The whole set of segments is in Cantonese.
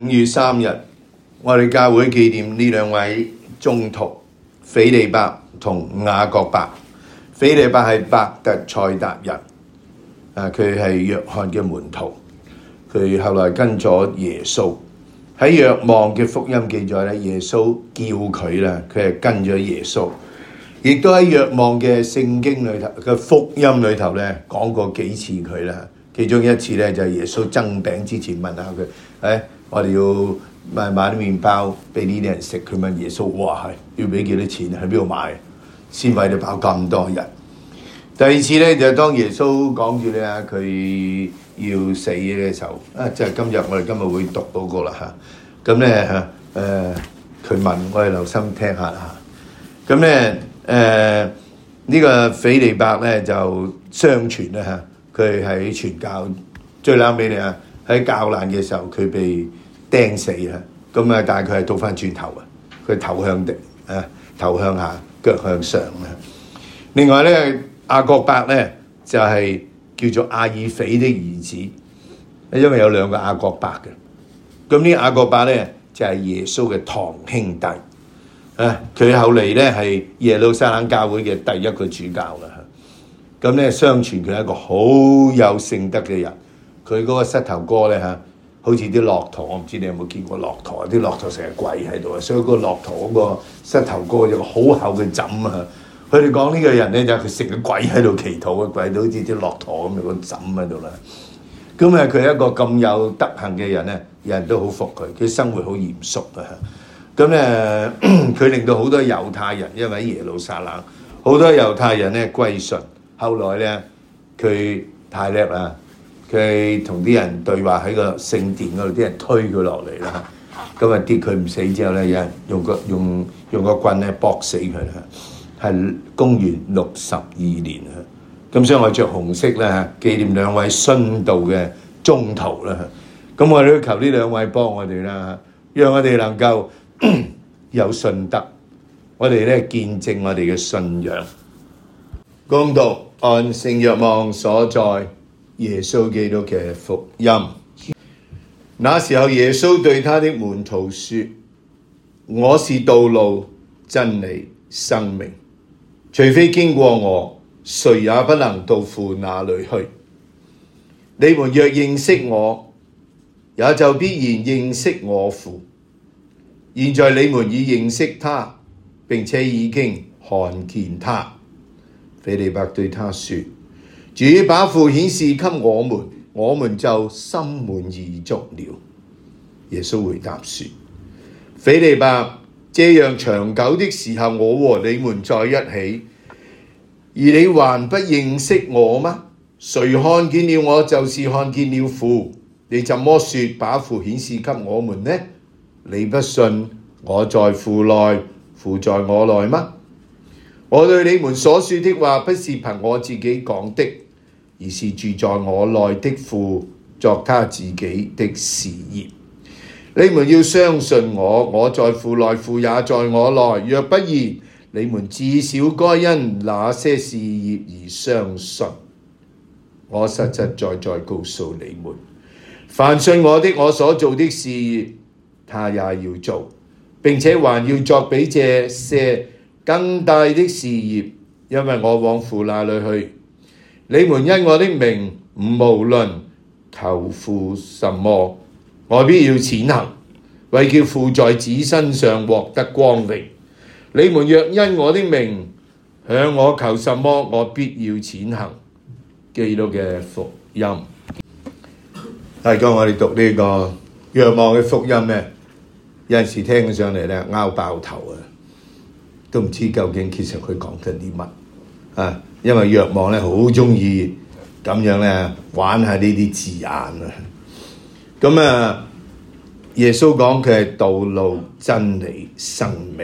5月3日，我哋教會紀念呢兩位宗徒，斐理伯同雅各伯。斐理伯係伯特賽達人，佢係約翰嘅門徒，佢後來跟咗耶穌。喺若望嘅福音記載咧，耶穌叫佢啦，佢係跟咗耶穌。亦都喺若望嘅聖經裏頭嘅福音裏頭咧講過幾次佢啦。其中一次咧就係耶穌增餅之前問下佢，我哋要買啲麵包俾呢啲人食。佢問耶穌：哇，係要俾幾多錢？喺邊度買先餵到飽咁多人？第二次咧就係當耶穌講住咧佢要死嘅時候，即係我哋今日會讀嗰個啦嚇。咁咧佢問我哋留心聽下啦。咁咧呢個斐理伯咧就相傳啦嚇。佢喺傳教最撚尾咧喺教難嘅時候，佢被釘死啦。咁但係佢係倒翻轉頭啊！佢頭向下，腳向上啊！另外咧，雅各伯咧就係叫做亞爾斐的兒子，因為有兩個雅各伯嘅。咁呢雅各伯咧就係耶穌嘅堂兄弟佢後嚟咧係耶路撒冷教會嘅第一個主教啦。咁咧，相傳佢係一個好有聖德嘅人。佢嗰個膝頭哥咧好似啲駱駝，我唔知你有冇見過駱駝？啲駱駝成日跪喺度啊，所以嗰個駱駝嗰個膝頭哥有個好厚嘅枕啊。佢哋講呢個人咧就係佢成日跪喺度祈禱，跪到好似啲駱駝咁有個枕喺度啦。咁佢係一個咁有德行嘅人咧，人都好服佢。佢生活好嚴肅啊。咁咧，佢令到好多猶太人，因為喺耶路撒冷好多猶太人咧歸順。後來咧，佢太叻啦，佢同啲人對話喺個聖殿嗰度，啲人推佢落嚟啦。咁跌佢唔死之後咧，有人用個棍咧搏死佢啦。係公元62年啊。咁所以我着紅色咧紀念兩位殉道嘅宗徒啦。咁我哋都求呢兩位幫我哋啦，讓我哋能夠有信德，我哋咧見證我哋嘅信仰。恭讀按聖若望所在耶穌基督嘅福音。那時候耶穌對他的門徒說：我是道路、真理、生命，除非經過我，誰也不能到父那裡去。你們若認識我，也就必然認識我父。現在你們已認識他，並且已經看見他。斐理伯對他說：主把父顯示給我們，我們就心滿意足了。耶穌回答說：斐理伯，這樣長久的時候，我和你們在一起，而你還不認識我嗎？誰看見了我，就是看見了父。你怎麼說把父顯示給我們呢？你不信我在父內，父在我內嗎？我對你們所說的話，不是憑我自己講的，而是住在我內的父作他自己的事業。你們要相信我，我在父內，父也在我內。若不然，你們至少該因那些事業而相信。我實實在在告訴你們，凡信我的，我所做的事業，他也要做，並且還要作比這些更大的事業，因為我往父那裡去。你們因我的名無論求父什麼，我必要踐行，為叫父在子身上獲得光榮。你們若因我的名向我求什麼，我必要踐行。基督嘅福音。大家我哋讀呢個若望嘅福音咧，有陣時聽上嚟咧拗爆頭啊！都唔知究竟其實佢講緊啲乜啊？因為若望咧好鍾意咁樣咧玩下呢啲字眼啊。咁耶穌講佢係道路、真理、生命，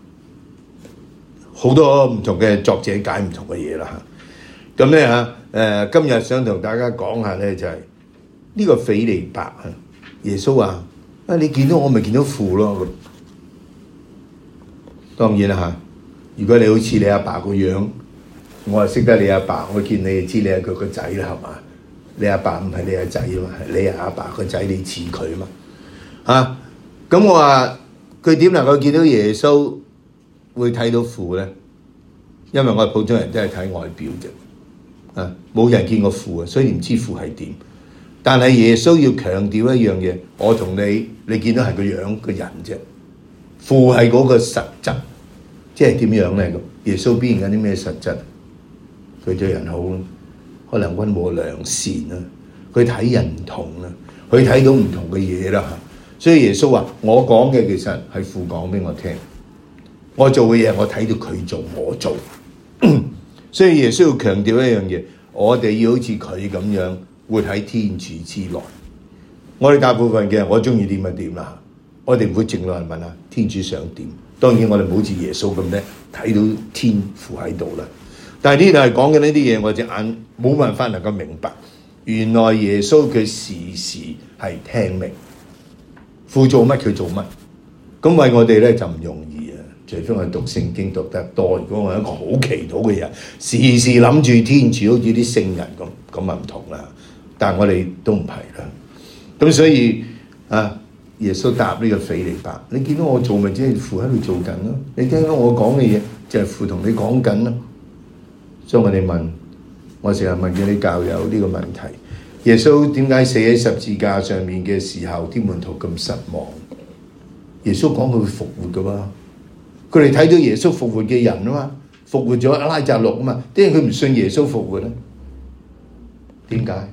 好多唔同嘅作者解唔同嘅嘢啦。咁咧今日想同大家講下咧就係呢個斐理伯啊。耶穌話：你見到我咪見到父咯。當然啦，如果你好似你阿爸個樣，我係識得你阿爸，我見你就知你係佢個仔啦，係嘛？你阿爸唔係你阿仔啊嘛，你係阿爸個仔，你似佢啊嘛。 咁我話佢點能夠見到耶穌會睇到父咧？因為我哋普通人都係睇外表啫，冇人見過父啊，所以唔知父係點。但係耶穌要強調一樣嘢，我同你見到係個樣個人啫，父係嗰個實質，即係點樣咧？耶穌表現緊啲咩實質？佢對人好，可能溫和良善啦，佢睇人唔同啦，佢睇到唔同嘅嘢啦。所以耶穌話：我講嘅其實係父講俾我聽，我做嘅嘢我睇到佢做，我做。所以耶穌要強調一樣嘢，我哋要好似佢咁樣活喺天主之內。我哋大部分嘅我中意點就點啦，我哋唔會靜落嚟問下天主想點。當然我哋唔好似耶穌咁咧，睇到天父喺度啦。但係呢度係講嘅呢啲嘢，我隻眼冇辦法能夠明白。原來耶穌佢時時係聽命，父做乜佢做乜。咁為我哋咧就唔容易啊！除非我哋讀聖經讀得多，如果我係一個好祈禱嘅人，時時諗住天主，好似啲聖人咁啊唔同啦。但係我哋都唔係啦。咁所以耶穌答呢個斐理伯：你見到我做咪即係父喺度做緊咯？你聽到我講嘅嘢就係父同你講緊咯。所以我成日問嘅啲教友呢個問題：耶穌點解死喺十字架上面嘅時候，啲門徒咁失望？耶穌講佢會復活噶嘛？佢哋睇到耶穌復活嘅人啊嘛，復活咗拉匝祿啊嘛，點解佢唔信耶穌復活咧？點解？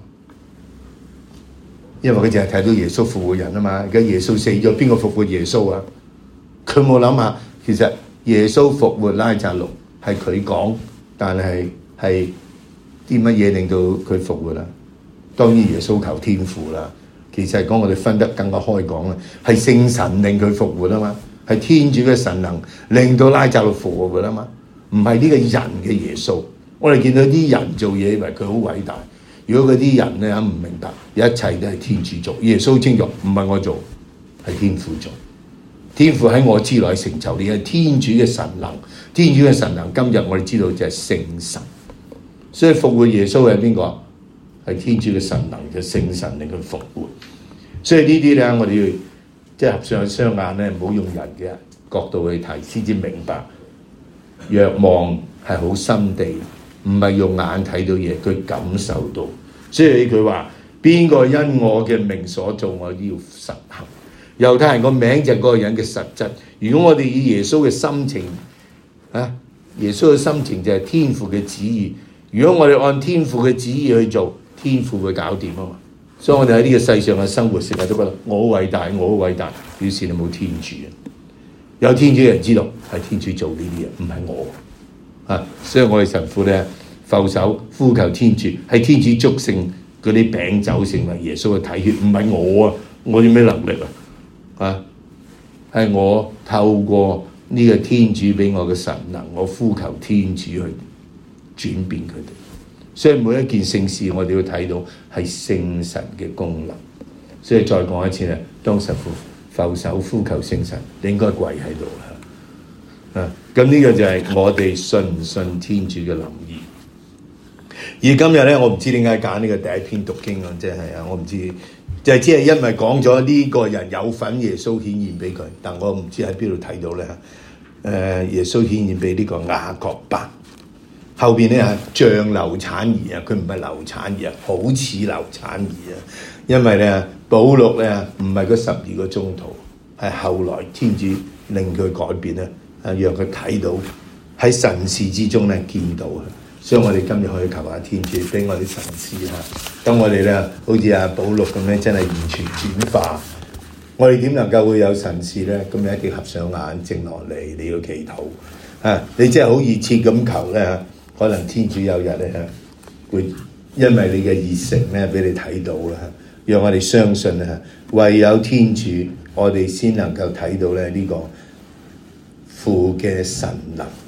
因為佢淨係睇到耶穌復活人啊嘛。而家耶穌死咗，邊個復活耶穌啊？佢冇諗下，其實耶穌復活拉匝祿係佢講，但係啲乜嘢令到佢復活啦？當然耶穌求天父啦。其實係講我哋分得更加開講啦，係聖神令佢復活啊嘛，係天主嘅神能令到拉匝祿復活啊嘛，唔係呢個人嘅耶穌。我哋見到啲人做嘢，以為佢好偉大。如果嗰啲人咧唔明白，一切都係天主做。耶穌清楚，唔係我做，係天父做。天父喺我之內成就，你係天主嘅神能。天主嘅神能，今日我哋知道就係聖神。所以復活耶穌係邊個？係天主嘅神能嘅聖神令佢復活。所以呢啲咧，我哋要即係合上雙眼咧，唔好用人嘅角度去睇，先至明白。若望係好心地，唔係用眼睇到嘢，佢感受到。所以佢話：邊個因我嘅名所做，我要實行。猶太人個名就係嗰個人嘅實質。如果我哋以耶穌嘅心情耶穌嘅心情就係天父嘅旨意。如果我哋按天父嘅旨意去做，天父會搞掂啊嘛。所以我哋喺呢個世上嘅生活，成日都覺得我好偉大，我好偉大，表示你冇天主。有天主嘅人知道係天主做呢啲嘢，唔係我。所以我哋神父咧俯首呼求天主，係天主祝聖嗰啲餅酒成為耶穌嘅體血，唔係我啊！我有咩能力啊？係我透過呢個天主俾我嘅神能，我呼求天主去轉變佢哋。所以每一件聖事，我哋要睇到係聖神嘅功能。所以再講一次咧，當神父俯首呼求聖神，你應該跪喺度啦。咁呢個就係我哋信唔信天主嘅臨意。而今日咧，我唔知點解揀呢個第一篇讀經啊，即係我唔知，就係只係因為講咗呢個人有份耶穌顯現俾佢，但我唔知喺邊度睇到咧。耶穌顯現俾呢個雅各伯。後邊咧係像流產兒啊，佢唔係流產兒啊，好似流產兒啊。因為咧保祿咧唔係嗰12個宗徒，係後來天主令佢改變咧，讓佢睇到喺神視之中咧見到啊。所以我哋今日可以求下天主俾我哋神視下，等我哋咧好似阿保祿咁咧，真係完全轉化。我哋點能夠會有神視咧？咁你一定合上眼靜落嚟，你要祈禱你真係好熱切咁求咧。可能天主有日咧會因為你嘅熱誠咧俾你睇到啦，讓我哋相信唯有天主，我哋先能夠睇到咧呢個父嘅神能。